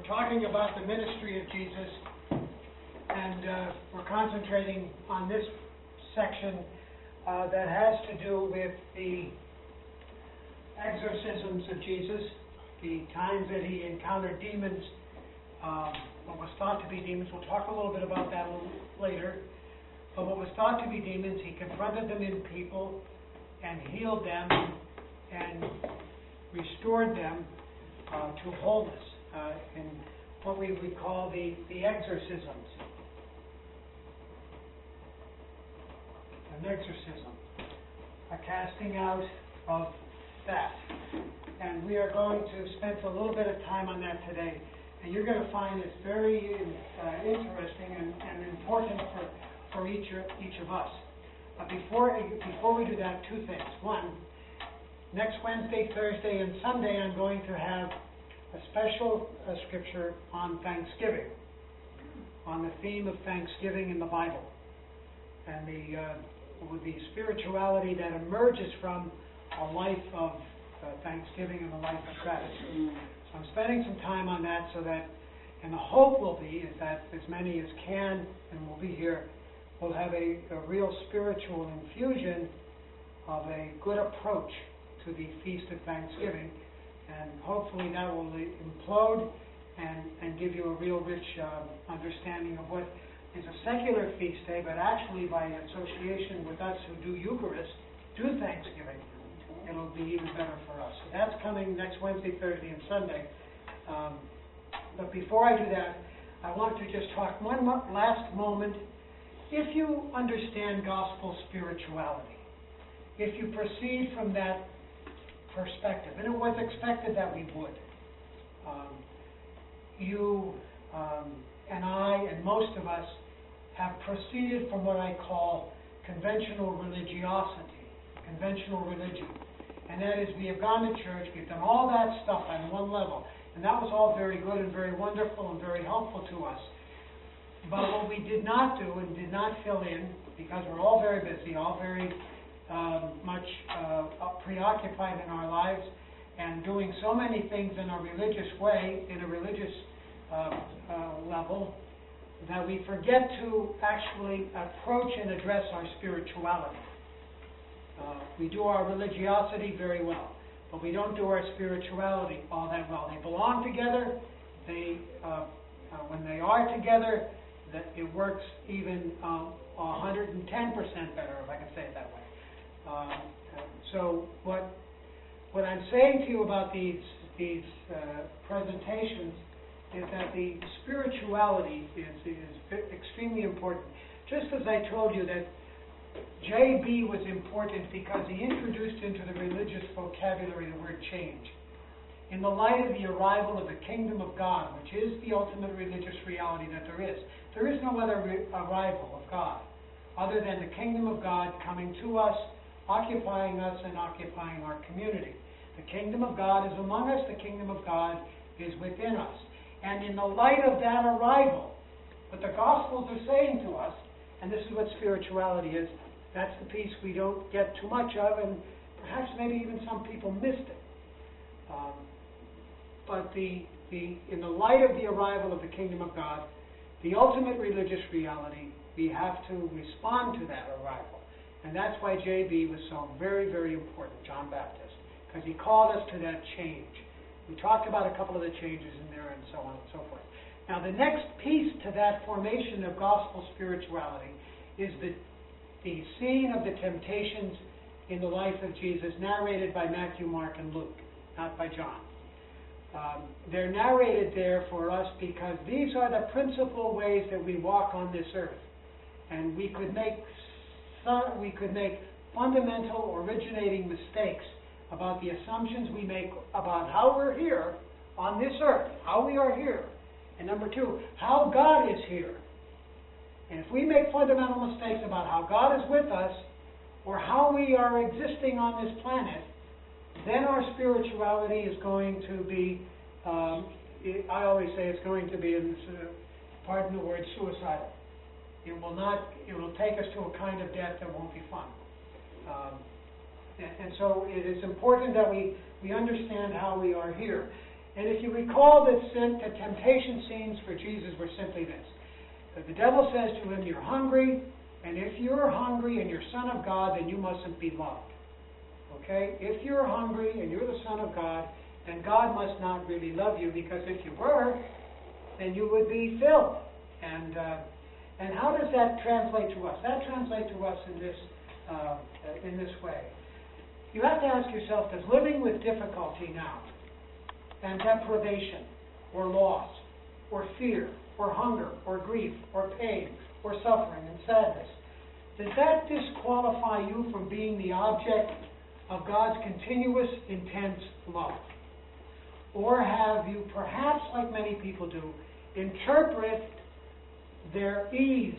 talking about the ministry of Jesus, and we're concentrating on this section that has to do with the exorcisms of Jesus, the times that he encountered demons, what was thought to be demons. We'll talk a little bit about that a little later. But what was thought to be demons, he confronted them in people and healed them and restored them to wholeness in what we would call the exorcisms. An exorcism, a casting out of that. And we are going to spend a little bit of time on that today. And you're going to find it's very interesting and important for each of us. Before we do that, two things. One, next Wednesday, Thursday, and Sunday, I'm going to have a special scripture on Thanksgiving, on the theme of Thanksgiving in the Bible, and the spirituality that emerges from a life of Thanksgiving and a life of gratitude. So I'm spending some time on that so that, and the hope will be is that as many as can and will be here will have a real spiritual infusion of a good approach to the Feast of Thanksgiving, and hopefully that will implode and give you a real rich understanding of what is a secular feast day, but actually by association with us who do Eucharist, do Thanksgiving, it'll be even better for us. So that's coming next Wednesday, Thursday, and Sunday. But before I do that, I want to just talk one last moment. If you understand gospel spirituality, if you proceed from that perspective, and it was expected that we would, you and I and most of us have proceeded from what I call conventional religiosity, conventional religion. And that is, we have gone to church, we've done all that stuff on one level, and that was all very good and very wonderful and very helpful to us. But what we did not do and did not fill in, because we're all very busy, all very much preoccupied in our lives, and doing so many things in a religious way, in a religious level, that we forget to actually approach and address our spirituality. We do our religiosity very well, but we don't do our spirituality all that well. They belong together. When they are together, that it works even 110% better, if I can say it that way. So what I'm saying to you about these presentations is that the spirituality is extremely important. Just as I told you that J.B. was important because he introduced into the religious vocabulary the word change. In the light of the arrival of the kingdom of God, which is the ultimate religious reality that there is no other arrival of God other than the kingdom of God coming to us, occupying us, and occupying our community. The kingdom of God is among us, the kingdom of God is within us. And in the light of that arrival, what the Gospels are saying to us, and this is what spirituality is, that's the piece we don't get too much of, and perhaps maybe even some people missed it. But in the light of the arrival of the kingdom of God, the ultimate religious reality, we have to respond to that arrival. And that's why J.B. was so very, very important, John Baptist, because he called us to that change. We talked about a couple of the changes in there and so on and so forth. Now, the next piece to that formation of gospel spirituality is the scene of the temptations in the life of Jesus, narrated by Matthew, Mark, and Luke, not by John. They're narrated there for us because these are the principal ways that we walk on this earth. And we could make fundamental originating mistakes about the assumptions we make about how we're here on this earth, how we are here. And number two, how God is here. And if we make fundamental mistakes about how God is with us or how we are existing on this planet, then our spirituality is going to be, I always say it's going to be, pardon the word, suicidal. It will take us to a kind of death that won't be fun. And so it is important that we understand how we are here. And if you recall, the temptation scenes for Jesus were simply this. That the devil says to him, you're hungry, and if you're hungry and you're Son of God, then you mustn't be loved. Okay? If you're hungry and you're the Son of God, then God must not really love you, because if you were, then you would be filled. And how does that translate to us? That translates to us in this way. You have to ask yourself, does living with difficulty now, and deprivation, or loss, or fear, or hunger, or grief, or pain, or suffering and sadness, does that disqualify you from being the object of God's continuous, intense love? Or have you, perhaps like many people do, interpret their ease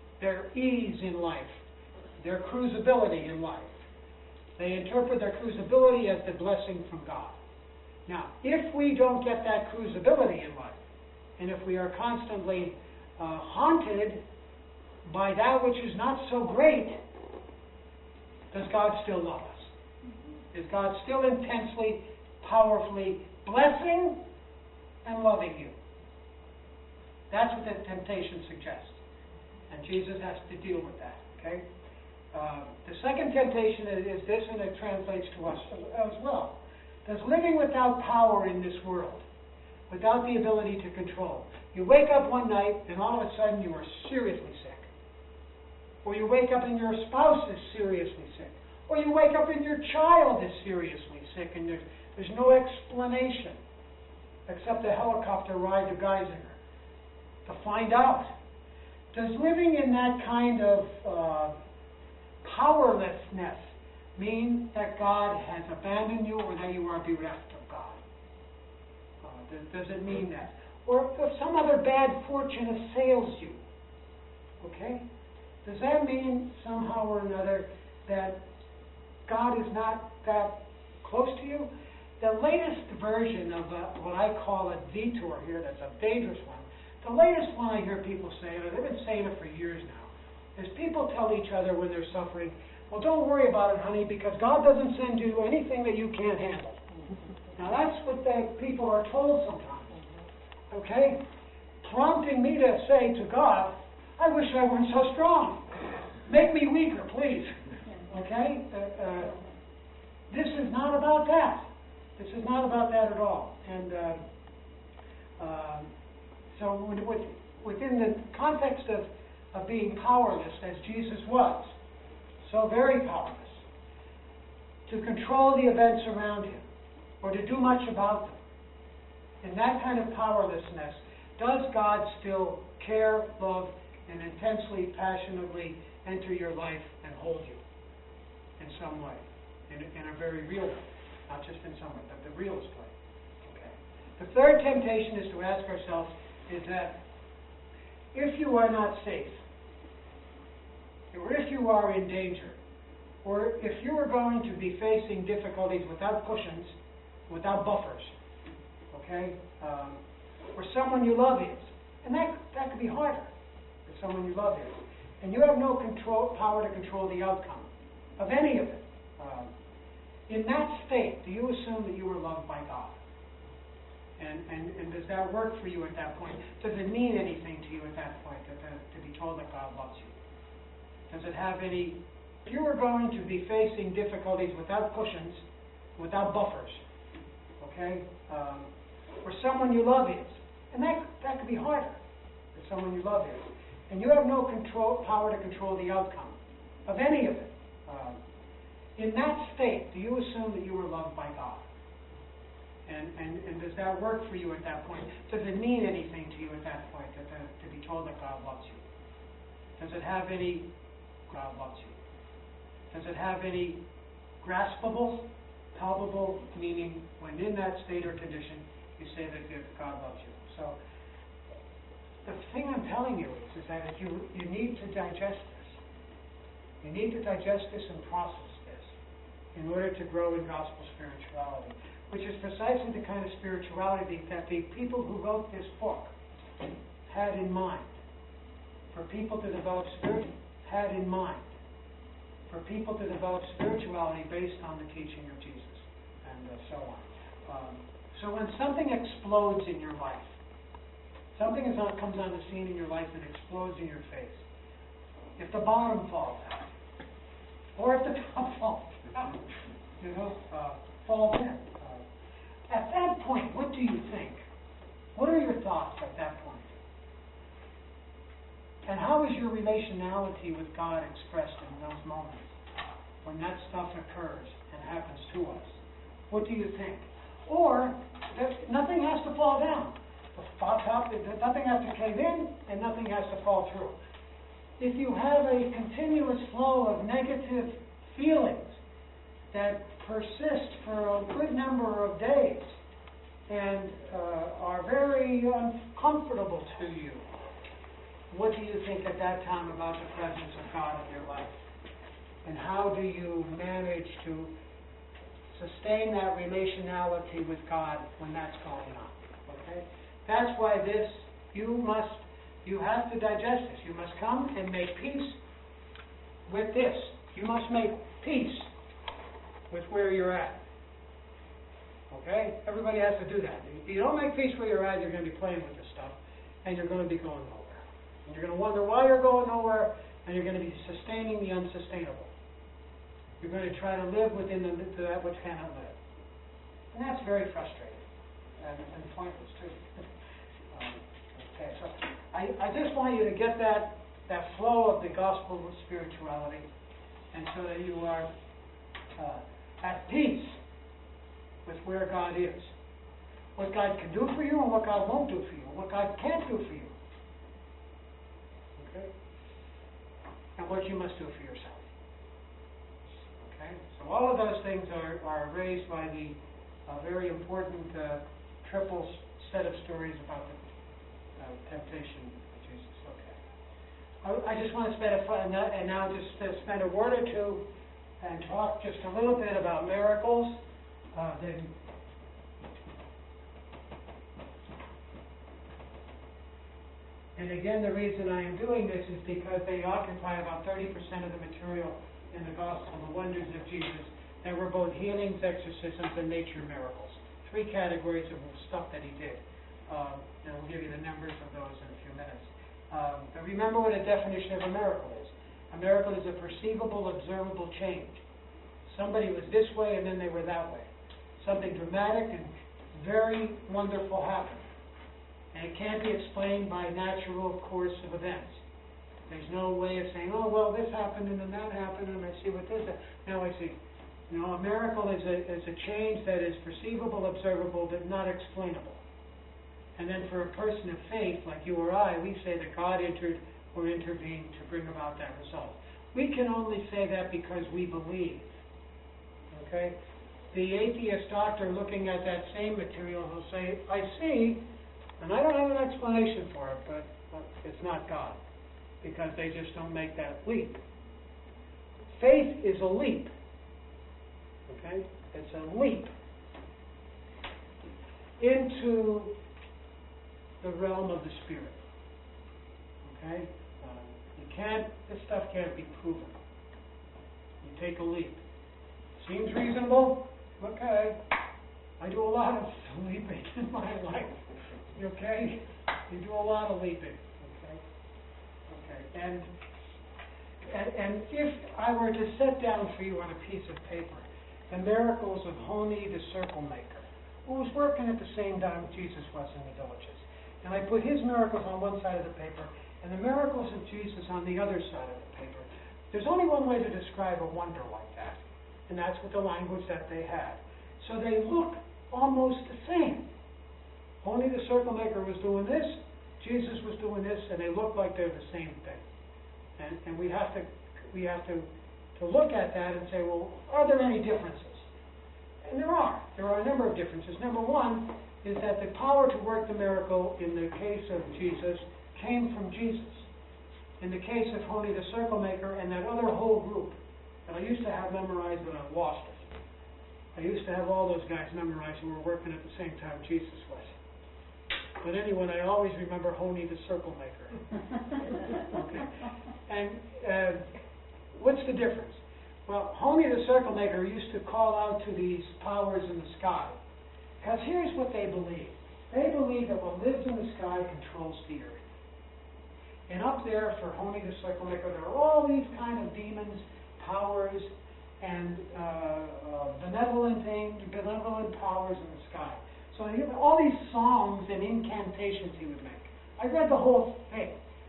in life, their cruisability in life? They interpret their cruisability as the blessing from God. Now, if we don't get that cruisability in life, and if we are constantly haunted by that which is not so great, does God still love us? Is God still intensely, powerfully blessing and loving you? That's what the temptation suggests. And Jesus has to deal with that. Okay? The second temptation is this, and it translates to us as well. Does living without power in this world, without the ability to control, you wake up one night and all of a sudden you are seriously sick. Or you wake up and your spouse is seriously sick. Or you wake up and your child is seriously sick, and there's no explanation except a helicopter ride to Geisinger to find out. Does living in that kind of powerlessness mean that God has abandoned you, or that you are bereft of God? Does it mean that? Or if some other bad fortune assails you, okay? Does that mean somehow or another that God is not that close to you? The latest version of what I call a detour here, that's a dangerous one, the latest one I hear people say, and they've been saying it for years now, is people tell each other when they're suffering, well, don't worry about it, honey, because God doesn't send you anything that you can't handle. Now, that's what the people are told sometimes, okay? Prompting me to say to God, I wish I weren't so strong. Make me weaker, please. Okay? This is not about that. This is not about that at all. And so within the context of being powerless, as Jesus was, so very powerless, to control the events around him, or to do much about them, in that kind of powerlessness, does God still care, love, and intensely, passionately enter your life and hold you in some way, in a very real way, not just in some way, but the realest way. Okay. The third temptation is to ask ourselves is that if you are not safe, or if you are in danger, or if you are going to be facing difficulties without cushions, without buffers, okay, or someone you love is, and that could be harder if someone you love is, and you have no power to control the outcome of any of it. In that state, do you assume that you are loved by God? And does that work for you at that point? Does it mean anything to you at that point to be told that God loves you? Does it have any... If you are going to be facing difficulties without cushions, without buffers, okay, or someone you love is, and that could be harder if someone you love is, and you have no power to control the outcome of any of it. In that state, do you assume that you are loved by God? And does that work for you at that point? Does it mean anything to you at that point to be told that God loves you? Does it have any... God loves you. Does it have any graspable, palpable meaning when in that state or condition you say that God loves you? So the thing I'm telling you is that you need to digest this. You need to digest this and process this in order to grow in gospel spirituality, which is precisely the kind of spirituality that the people who wrote this book had in mind. For people to develop spirituality based on the teaching of Jesus, and so on. So when something explodes in your life, comes on the scene in your life and explodes in your face, if the bottom falls out, or if the top falls out, falls in, at that point, what do you think? What are your thoughts at that point? And how is your relationality with God expressed in those moments when that stuff occurs and happens to us? What do you think? Or, nothing has to fall down. Nothing has to cave in, and nothing has to fall through. If you have a continuous flow of negative feelings that persist for a good number of days and are very uncomfortable to you, what do you think at that time about the presence of God in your life? And how do you manage to sustain that relationality with God when that's going on? Okay? That's why you have to digest this. You must come and make peace with this. You must make peace with where you're at. Okay? Everybody has to do that. If you don't make peace where you're at, you're going to be playing with this stuff, and you're going to be going nowhere. And you're going to wonder why you're going nowhere, and you're going to be sustaining the unsustainable. You're going to try to live within that which cannot live. And that's very frustrating and pointless, too. Okay, so I just want you to get that flow of the gospel of spirituality, and so that you are at peace with where God is. What God can do for you and what God won't do for you. What God can't do for you. Okay? And what you must do for yourself. Okay? So all of those things are raised by the very important triple set of stories about the temptation of Jesus. Okay. I just want to spend a word or two and talk just a little bit about miracles. And again, the reason I am doing this is because they occupy about 30% of the material in the Gospel, the wonders of Jesus. There were both healings, exorcisms, and nature miracles. 3 categories of stuff that he did. And we'll give you the numbers of those in a few minutes. But remember what a definition of a miracle is. A miracle is a perceivable, observable change. Somebody was this way and then they were that way. Something dramatic and very wonderful happened. And it can't be explained by natural course of events. There's no way of saying, oh, well, this happened and then that happened and I see what this is. Now I see. A miracle is a change that is perceivable, observable, but not explainable. And then for a person of faith, like you or I, we say that God entered or intervened to bring about that result. We can only say that because we believe. Okay? The atheist doctor looking at that same material will say, I see, and I don't have an explanation for it, but it's not God, because they just don't make that leap. Faith is a leap. Okay? It's a leap into the realm of the Spirit. Okay? This stuff can't be proven. You take a leap. Seems reasonable? Okay. I do a lot of leaping in my life. Okay? You do a lot of leaping. Okay? Okay. And if I were to set down for you on a piece of paper the miracles of Honi the circle maker, who was working at the same time Jesus was in the villages, and I put his miracles on one side of the paper and the miracles of Jesus on the other side of the paper, there's only one way to describe a wonder like that, and that's with the language that they had. So they look almost the same. Honi the circle maker was doing this, Jesus was doing this, and they look like they're the same thing. And we have to look at that and say, well, are there any differences? And there are. There are a number of differences. Number one is that the power to work the miracle in the case of Jesus came from Jesus. In the case of Honi the circle maker and that other whole group that I used to have memorized, but I've lost it. I used to have all those guys memorized who were working at the same time Jesus was. But anyway, I always remember Honi the circle maker. Okay. And what's the difference? Well, Honi the circle maker used to call out to these powers in the sky Because here's what they believe. They believe that what lives in the sky controls the earth. And up there, for Honi the Circle Maker, there are all these kind of demons, powers, and benevolent powers in the sky. So he had all these songs and incantations he would make. I read the whole thing,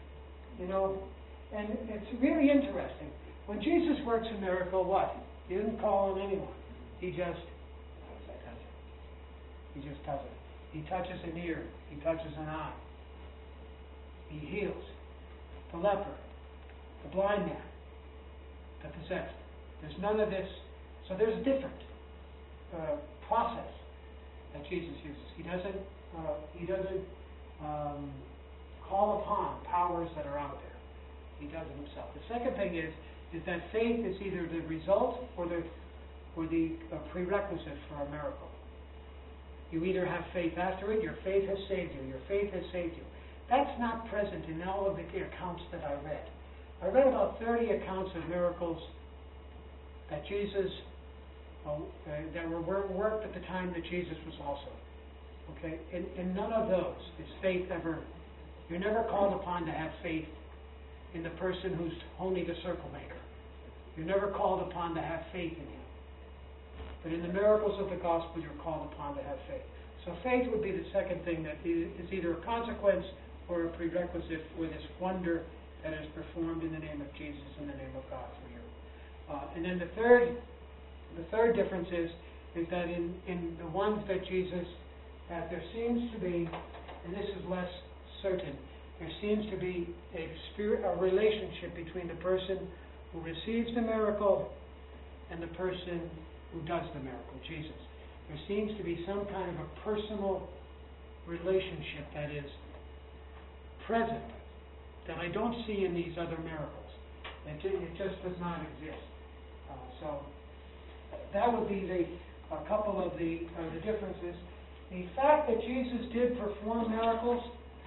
and it's really interesting. When Jesus works a miracle, what? He didn't call on anyone. He just does it. He just does it. He touches an ear. He touches an eye. He heals the leper, the blind man, the possessed. There's none of this. So there's a different process that Jesus uses. He doesn't call upon powers that are out there. He does it himself. The second thing is that faith is either the result or the prerequisite for a miracle. You either have faith after it. Your faith has saved you. Your faith has saved you. That's not present in all of the accounts that I read. I read about 30 accounts of miracles that Jesus, that were worked at the time that Jesus was also. Okay? In none of those is faith ever, you're never called upon to have faith in the person who's Honi the Circle Maker. You're never called upon to have faith in him. But in the miracles of the gospel, you're called upon to have faith. So faith would be the second thing that is either a consequence or a prerequisite for this wonder that is performed in the name of Jesus, in the name of God for you. And then the third difference is that in the ones that Jesus had, there seems to be, and this is less certain, there seems to be a relationship between the person who receives the miracle and the person who does the miracle, Jesus. There seems to be some kind of a personal relationship that is present that I don't see in these other miracles. It just does not exist. So that would be a couple of the differences. The fact that Jesus did perform miracles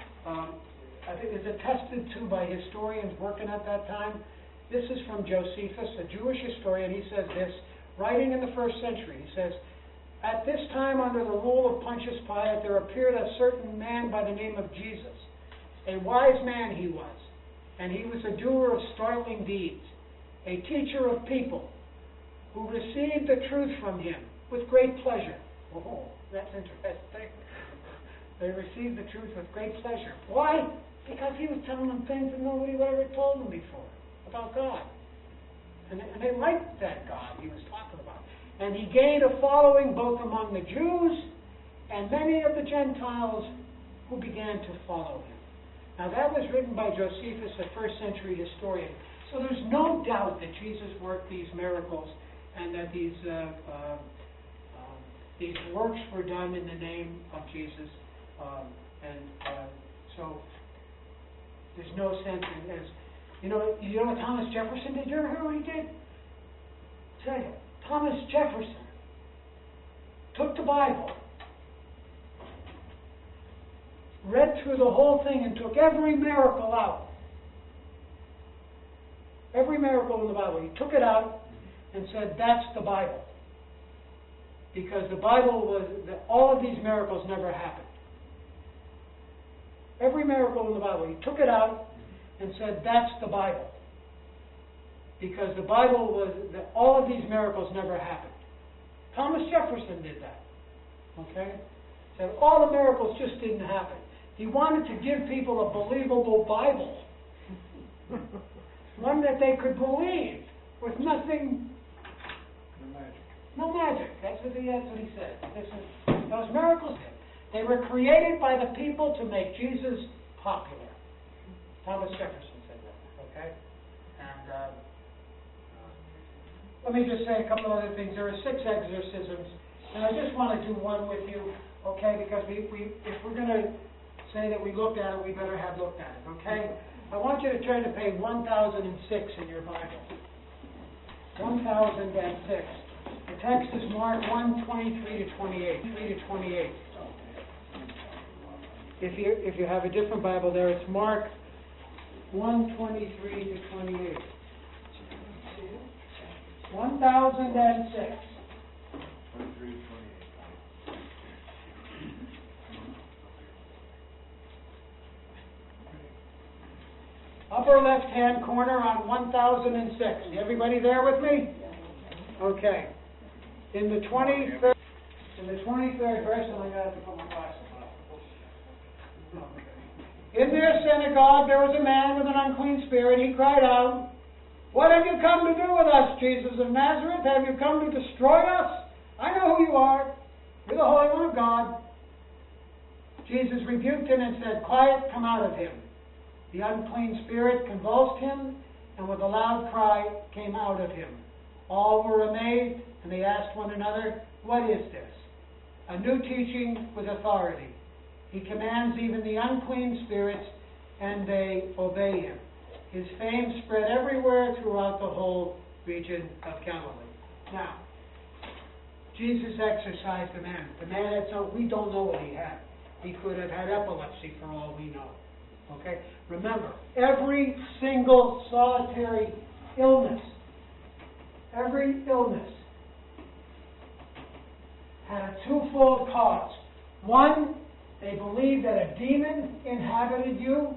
I think is attested to by historians working at that time. This is from Josephus, a Jewish historian. He says this, writing in the 1st century. He says, "At this time, under the rule of Pontius Pilate, there appeared a certain man by the name of Jesus. A wise man he was, and he was a doer of startling deeds, a teacher of people, who received the truth from him with great pleasure." Oh, that's interesting. They received the truth with great pleasure. Why? Because he was telling them things that nobody had ever told them before about God. And they liked that God he was talking about. And he gained a following both among the Jews and many of the Gentiles who began to follow him. Now that was written by Josephus, a 1st century historian. So there's no doubt that Jesus worked these miracles and that these works were done in the name of Jesus. So there's no sense in as you know what Thomas Jefferson did? You ever hear what he did? Tell you, Thomas Jefferson took the Bible, read through the whole thing, and took every miracle out. Every miracle in the Bible. He took it out and said, that's the Bible. Because the Bible was, all of these miracles never happened. Every miracle in the Bible. He took it out and said, that's the Bible. Because the Bible was, all of these miracles never happened. Thomas Jefferson did that. Okay? Said all the miracles just didn't happen. He wanted to give people a believable Bible. One that they could believe with nothing. No magic. That's what he said. Those miracles, they were created by the people to make Jesus popular. Thomas Jefferson said that. Okay? And let me just say a couple other things. There are 6 exorcisms, and I just want to do one with you, okay? Because if we're going to say that we looked at it, we better have looked at it, okay? I want you to turn to page 1006 in your Bible. 1006. The text is Mark 1:23 to 28. 3 to 28. If you have a different Bible there, it's Mark 1:23 to 28. 1006. upper left-hand corner on 1006. Everybody there with me? Okay. In the 23rd verse, and I got to put my glasses on. Okay. In their synagogue there was a man with an unclean spirit. He cried out, "What have you come to do with us, Jesus of Nazareth? Have you come to destroy us? I know who you are. You're the Holy One of God." Jesus rebuked him and said, "Quiet, come out of him." The unclean spirit convulsed him, and with a loud cry came out of him. All were amazed, and they asked one another, "What is this?" A new teaching with authority. He commands even the unclean spirits, and they obey him. His fame spread everywhere throughout the whole region of Galilee. Now, Jesus exorcised the man. The man had we don't know what he had. He could have had epilepsy for all we know. Okay? Remember, every single solitary illness, had a twofold cause. One, they believed that a demon inhabited you.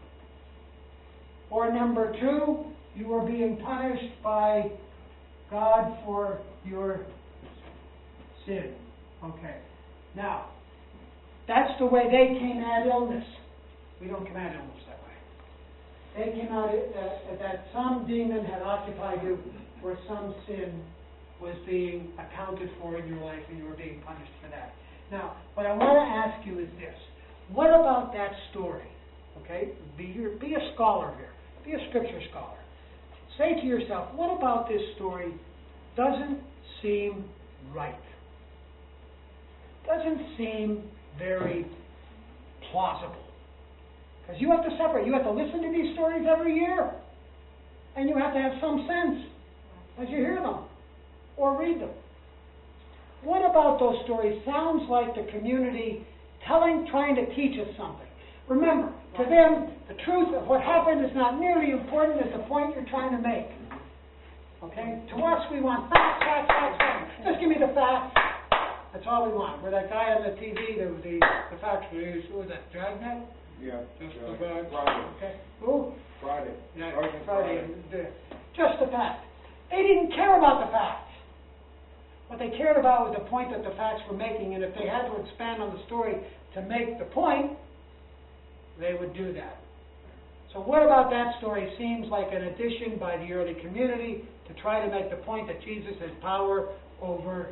Or number two, you were being punished by God for your sin. Okay. Now, that's the way they came at illness. We don't come at illness that way. They came out that some demon had occupied you, or some sin was being accounted for in your life, and you were being punished for that. Now, what I want to ask you is this: what about that story? Okay, be a scholar here. Be a scripture scholar. Say to yourself, what about this story doesn't seem right? Doesn't seem very plausible. Because you have to separate. You have to listen to these stories every year. And you have to have some sense as you hear them or read them. What about those stories sounds like the community trying to teach us something? Remember, to them, the truth of what happened is not nearly important as the point you're trying to make. Okay? To us, we want facts. Just give me the facts. That's all we want. We're that guy on the TV, the facts reviews. Who was that? Dragnet? Yeah. Just the facts. Friday. Okay. Who? Friday. Yeah, Friday. Just the facts. They didn't care about the facts. What they cared about was the point that the facts were making, and if they had to expand on the story to make the point, they would do that. So what about that story seems like an addition by the early community to try to make the point that Jesus has power over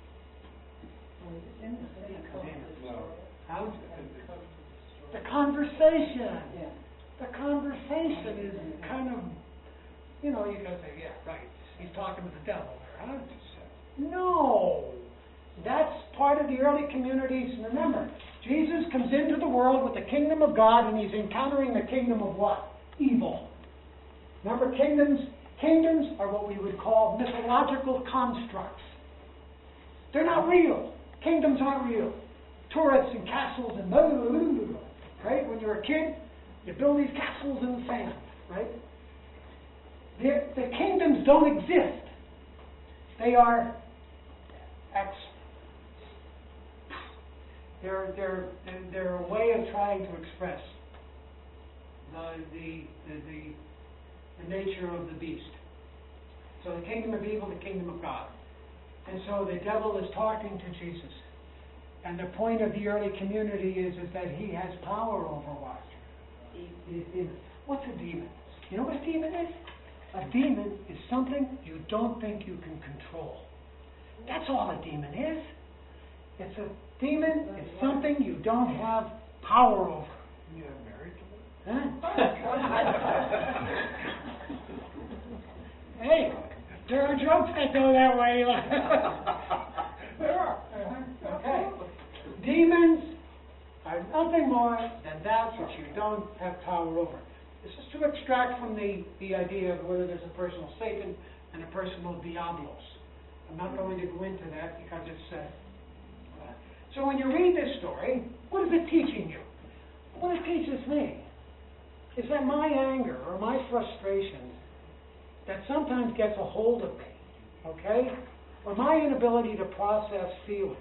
the conversation. The conversation is kind of, you can say, yeah, right, he's talking to the devil there, huh? No. That's part of the early communities. Remember, Jesus comes into the world with the kingdom of God, and he's encountering the kingdom of what? Evil. Remember, kingdoms are what we would call mythological constructs. They're not real. Kingdoms aren't real. Turrets and castles and blah, blah, blah, blah. Right? When you're a kid, you build these castles in the sand, right? The kingdoms don't exist. They are They're a way of trying to express the nature of the beast. So the kingdom of evil, the kingdom of God. And so the devil is talking to Jesus. And the point of the early community is that he has power over what? What's a demon? You know what a demon is? A demon is something you don't think you can control. That's all a demon is. It's a demon is something you don't have power over. You have married to Huh? Hey, there are jokes that go that way. There are. Okay. Demons are nothing more than that which you don't have power over. This is to extract from the idea of whether there's a personal Satan and a personal Diablos. I'm not going to go into that because it's... So when you read this story, what is it teaching you? What it teaches me is that my anger or my frustration that sometimes gets a hold of me, okay, or my inability to process feelings,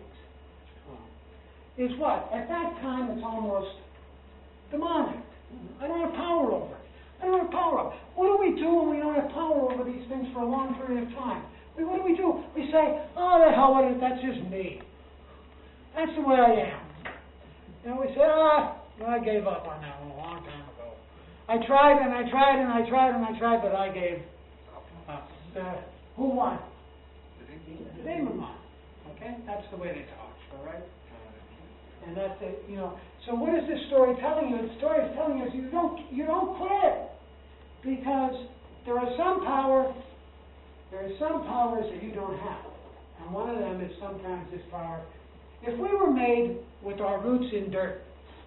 is what? At that time, it's almost demonic. I don't have power over it. I don't have power over. What do we do when we don't have power over these things for a long period of time? What do? We say, oh, the hell with it, that's just me. That's the way I am. And we say, I gave up on that one a long time ago. I tried and I tried and I tried and I tried, but I gave up. Who won? The demon won. Okay? That's the way they talk, all right? And that's it, So what is this story telling you? The story is telling us you don't quit. Because there are some powers that you don't have. And one of them is sometimes this power. If we were made with our roots in dirt,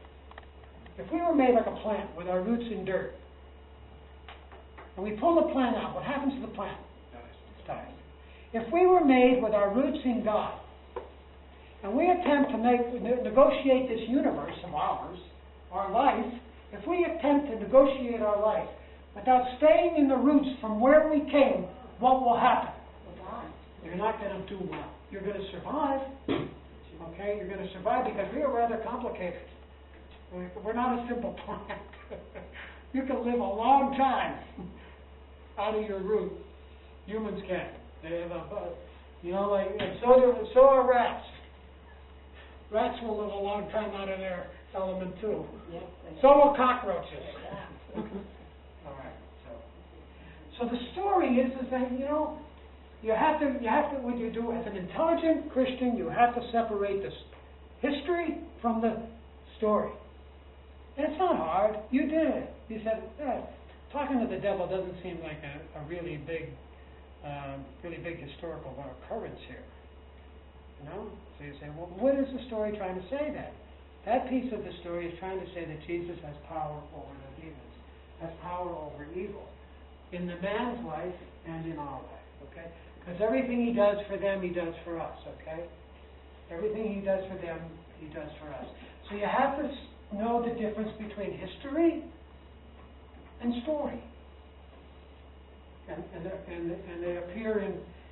if we were made like a plant with our roots in dirt, and we pull the plant out, what happens to the plant? It dies. If we were made with our roots in God, and we attempt to negotiate this universe of ours, our life, if we attempt to negotiate our life without staying in the roots from where we came, what will happen? You're not going to do well. You're going to survive. Okay? You're going to survive because we are rather complicated. We're not a simple plant. You can live a long time out of your root. Humans can. They have and so are rats. Rats will live a long time out of their element too. Yep. So will cockroaches. All right. So the story is that you have to what you do as an intelligent Christian, you have to separate this history from the story. And it's not hard. You did it. You said, talking to the devil doesn't seem like a really big historical occurrence here. So you say, well, what is the story trying to say then? That piece of the story is trying to say that Jesus has power over the demons, has power over evil, in the man's life and in our life, okay? Because everything he does for them, he does for us, okay? Everything he does for them, he does for us. So you have to know the difference between history and story. And they appear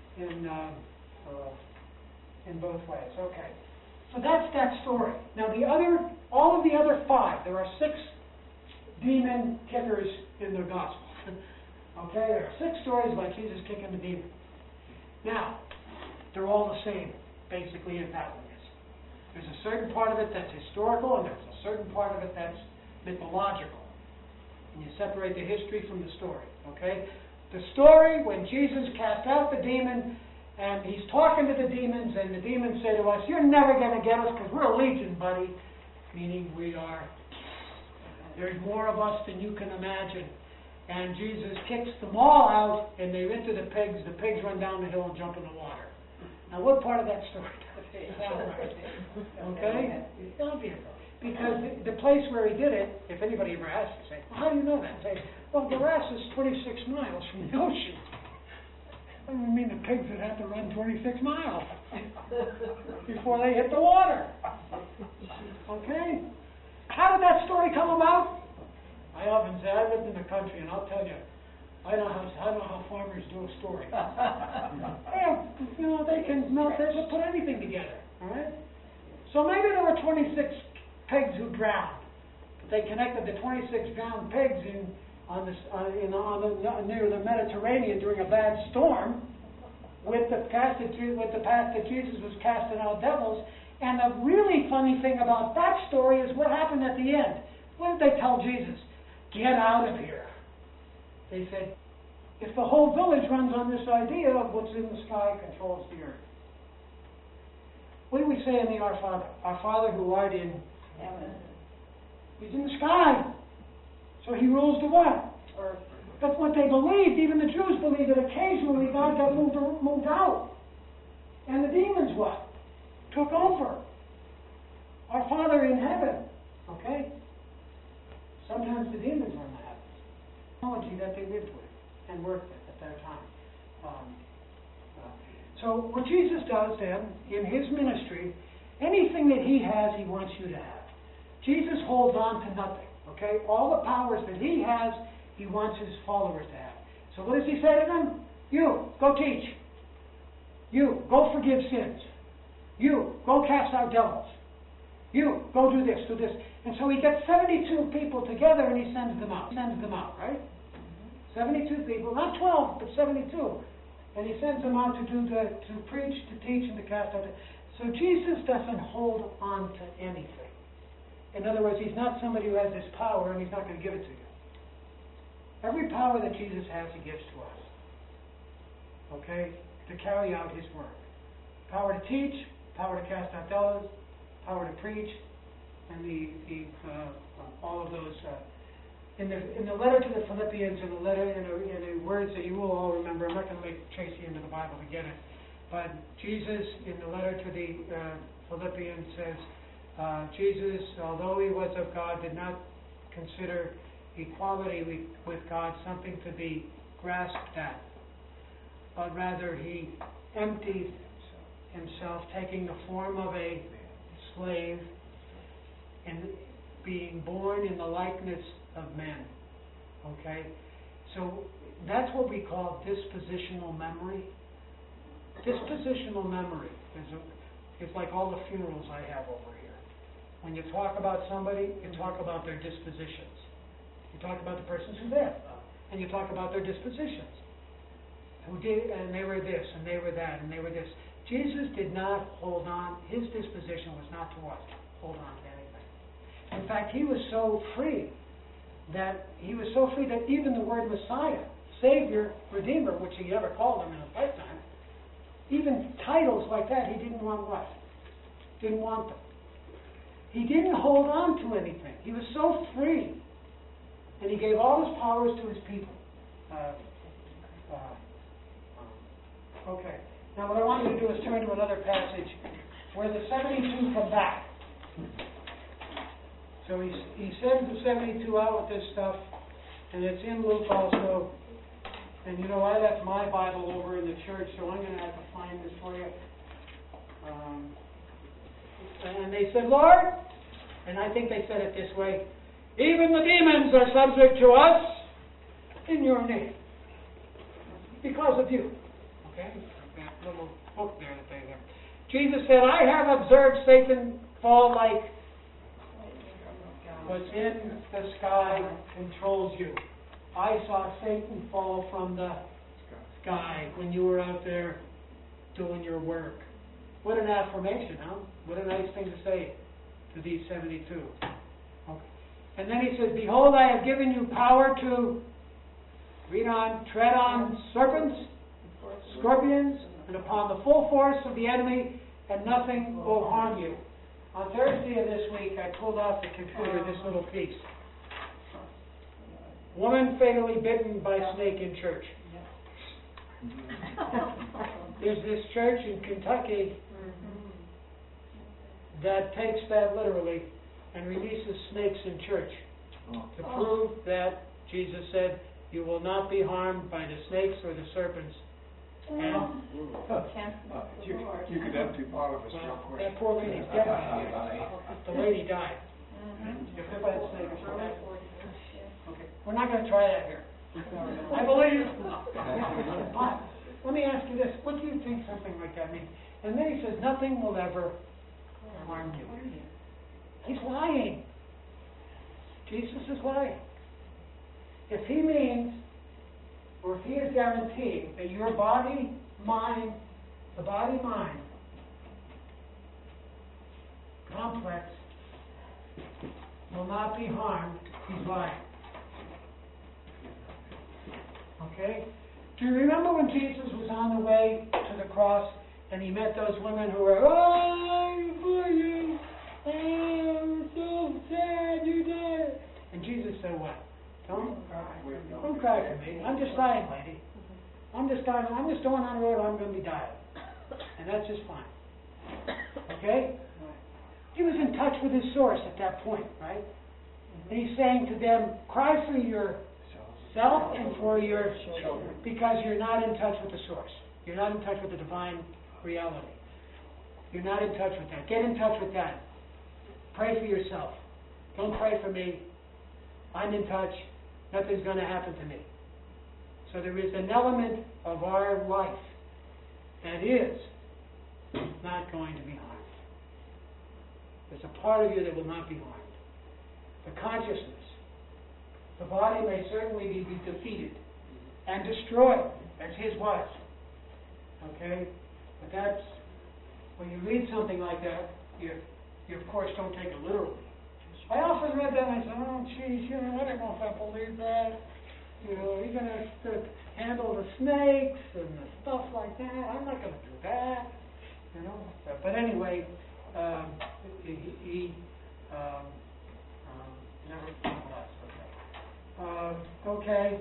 in both ways. Okay. So that's that story. Now all of the other 5, there are 6 demon kickers in the gospel. Okay, there are 6 stories about Jesus kicking the demon. Now, they're all the same, basically, in that way. There's a certain part of it that's historical, and there's a certain part of it that's mythological. And you separate the history from the story. Okay? The story, when Jesus cast out the demon, and he's talking to the demons, and the demons say to us, "You're never going to get us because we're a legion, buddy." Meaning there's more of us than you can imagine. And Jesus kicks them all out, and they enter the pigs. The pigs run down the hill and jump in the water. Now, what part of that story does it sound right? Okay? It's obvious. Because the place where he did it, if anybody ever asks, you say, well, how do you know that? Say, well, Gerash is 26 miles from the ocean. I mean the pigs would have to run 26 miles before they hit the water. Okay? How did that story come about? I often say, I lived in the country, and I'll tell you, I know how farmers do a story. They can put anything together. All right? So maybe there were 26 pigs who drowned. But they connected the 26 drowned pigs near the Mediterranean during a bad storm with the path that Jesus was casting out devils. And the really funny thing about that story is what happened at the end. What did they tell Jesus? Get out of here. They said, if the whole village runs on this idea of what's in the sky controls the earth. What do we say in the Our Father? Our Father who art in heaven. He's in the sky. So he rules the what? Earth. But what they believed, even the Jews believed, that occasionally God got moved out. And the demons what? Took over. Our Father in heaven. Okay? Sometimes the demons are in the heavens. Technology that they lived with and worked with at that time. So what Jesus does then, in his ministry, anything that he has, he wants you to have. Jesus holds on to nothing. Okay? All the powers that he has, he wants his followers to have. So what does he say to them? You, go teach. You, go forgive sins. You, go cast out devils. You, go do this, do this. And so he gets 72 people together and he sends them out. Right? 72 people, not 12, but 72. And he sends them out to preach, to teach, and to cast out. So Jesus doesn't hold on to anything. In other words, he's not somebody who has this power and he's not going to give it to you. Every power that Jesus has, he gives to us. Okay? To carry out his work. Power to teach, power to cast out devils, power to preach, and all of those. In the letter to the Philippians, in the words that you will all remember, I'm not going to make Tracy into the Bible to get it, but Jesus, in the letter to the Philippians, says, Jesus, although he was of God, did not consider equality with God something to be grasped at, but rather he emptied himself, taking the form of a slave and being born in the likeness of men. Okay? So that's what we call dispositional memory. Dispositional memory is like all the funerals I have over here. When you talk about somebody, you talk about their dispositions. You talk about the persons who lived, and you talk about their dispositions. Who did, and they were this, and they were that, and they were this. Jesus did not hold on. His disposition was not to what? Hold on to anything. In fact, he was so free that even the word Messiah, Savior, Redeemer, which he never called him in his lifetime, even titles like that, he didn't want what? Didn't want them. He didn't hold on to anything. He was so free. And he gave all his powers to his people. Okay. Now what I want you to do is turn to another passage where the 72 come back. So he sends the 72 out with this stuff, and it's in Luke also. And you know, I left my Bible over in the church, so I'm going to have to find this for you. And they said, Lord, and I think they said it this way, even the demons are subject to us in your name. Because of you. Okay? That little book there that they have. Jesus said, I have observed Satan fall like what's in the sky controls you. I saw Satan fall from the sky when you were out there doing your work. What an affirmation, huh? What a nice thing to say to these 72. Okay. And then he says, behold, I have given you power to tread on serpents, scorpions, and upon the full force of the enemy, and nothing will harm you. On Thursday of this week, I pulled off the computer this little piece. Woman fatally bitten by snake in church. There's this church in Kentucky that takes that literally and releases snakes in church to prove that Jesus said, you will not be harmed by the snakes or the serpents. And you could empty part of us real quick. that poor lady's dead. The lady died. If they're by the snake or something. Okay, we're not going to try that here. I believe. But let me ask you this: what do you think something like that means? And then he says, nothing will ever harm you. He's lying. Jesus is lying. If he means, or if he is guaranteeing that your body, mind, the body-mind complex will not be harmed, he's lying. Okay? Do you remember when Jesus was on the way to the cross and he met those women who were, oh, for you, I'm so sad you died. And Jesus said what? Don't cry for me. I'm just dying, lady. I'm just going on the road, I'm going to be dying. And that's just fine. Okay? He was in touch with his source at that point, right? And he's saying to them, cry for yourself and for your children, because you're not in touch with the source. You're not in touch with the divine reality. You're not in touch with that. Get in touch with that. Pray for yourself. Don't pray for me. I'm in touch. Nothing's going to happen to me. So there is an element of our life that is not going to be harmed. There's a part of you that will not be harmed. The consciousness. The body may certainly be defeated and destroyed, as his was. Okay? But that's, when you read something like that, you of course don't take it literally. I often read that and I said, oh geez, I don't know if I believe that. You're going to handle the snakes and the stuff like that. I'm not going to do that. But anyway, he nevertheless, okay.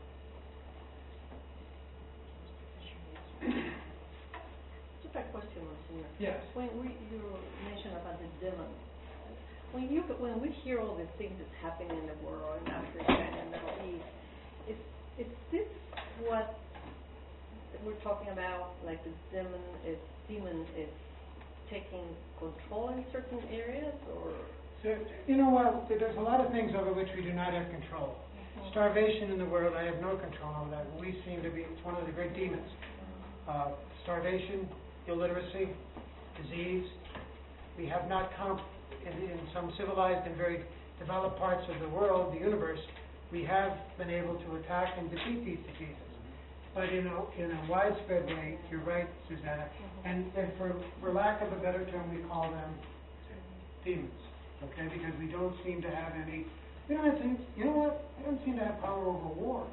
Just a question, Monsignor. Yes. When you mentioned about the demons, when we hear all the things that's happening in the world, in Africa and in the Middle East, is this what we're talking about? Like the demon is taking control in certain areas, or? So, there's a lot of things over which we do not have control. Starvation in the world, I have no control over that. We seem to be, it's one of the great demons. Starvation, illiteracy, disease. We have not come, in some civilized and very developed parts of the world, the universe, we have been able to attack and defeat these diseases. But in a widespread way, you're right, Susanna, and for lack of a better term, we call them demons, okay? Because we don't seem to have any, you know what? I don't seem to have power over war.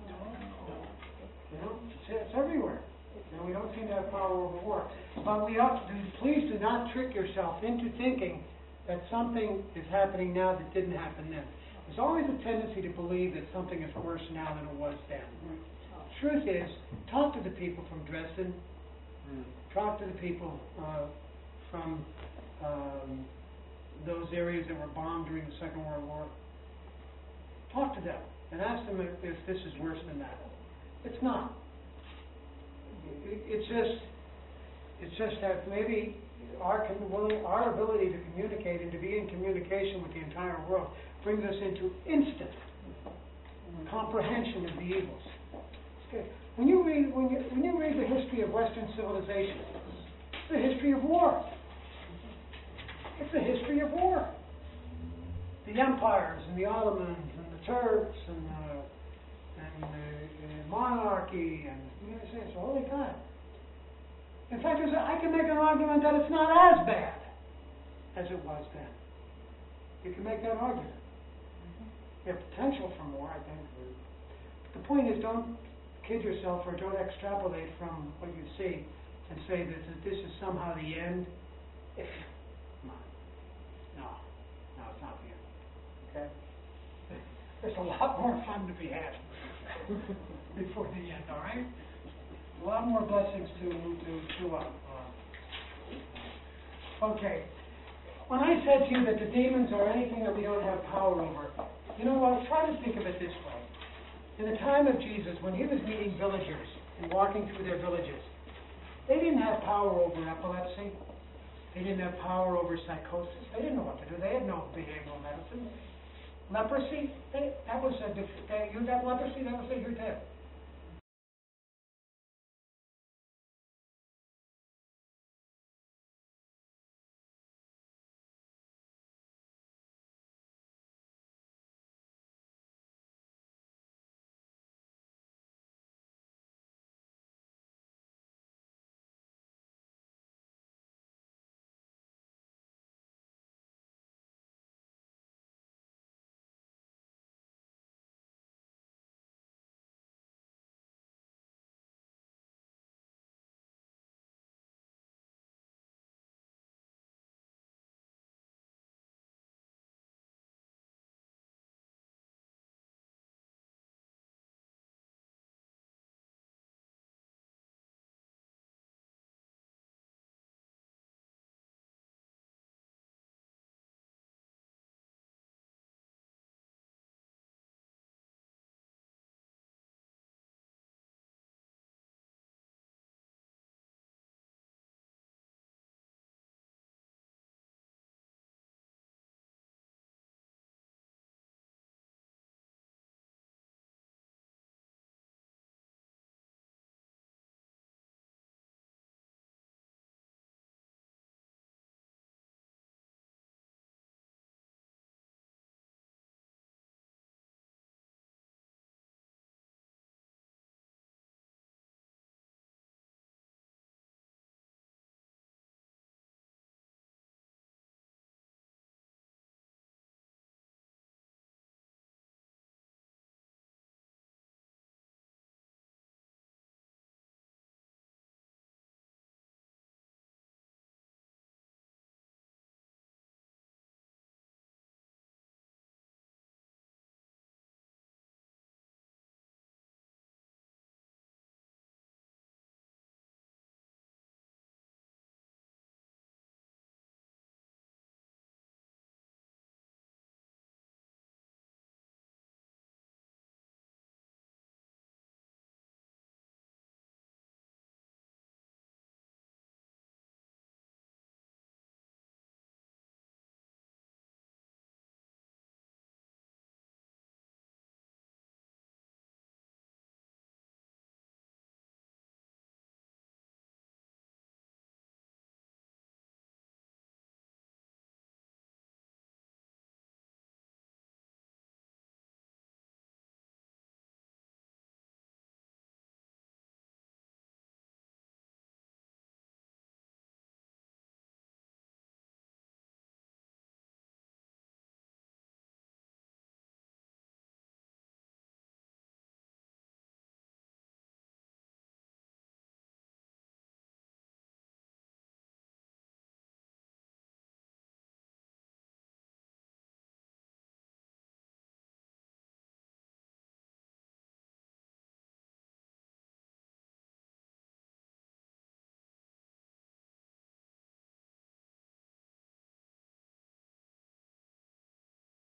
It's everywhere. We don't seem to have power over war. But please do not trick yourself into thinking that something is happening now that didn't happen then. There's always a tendency to believe that something is worse now than it was then. Truth is, talk to the people from Dresden, talk to the people from those areas that were bombed during the Second World War. Talk to them and ask them if this is worse than that. It's not. It's just that maybe our ability to communicate and to be in communication with the entire world brings us into instant comprehension of the evils. Okay. When you read the history of Western civilization, it's the history of war. It's the history of war. The empires and the Ottomans and the Turks and the monarchy and it's holy God. In fact, I can make an argument that it's not as bad as it was then. You can make that argument. You have potential for more, I think. But the point is, don't kid yourself or don't extrapolate from what you see and say that this is somehow the end. No, it's not the end. Okay? There's a lot more fun to be had before the end, all right? A lot more blessings to chew up. Okay. When I said to you that the demons are anything that we don't have power over, try to think of it this way. In the time of Jesus, when he was meeting villagers and walking through their villages, they didn't have power over epilepsy. They didn't have power over psychosis. They didn't know what to do. They had no behavioral medicine. Leprosy, you got leprosy, that was it, you're dead.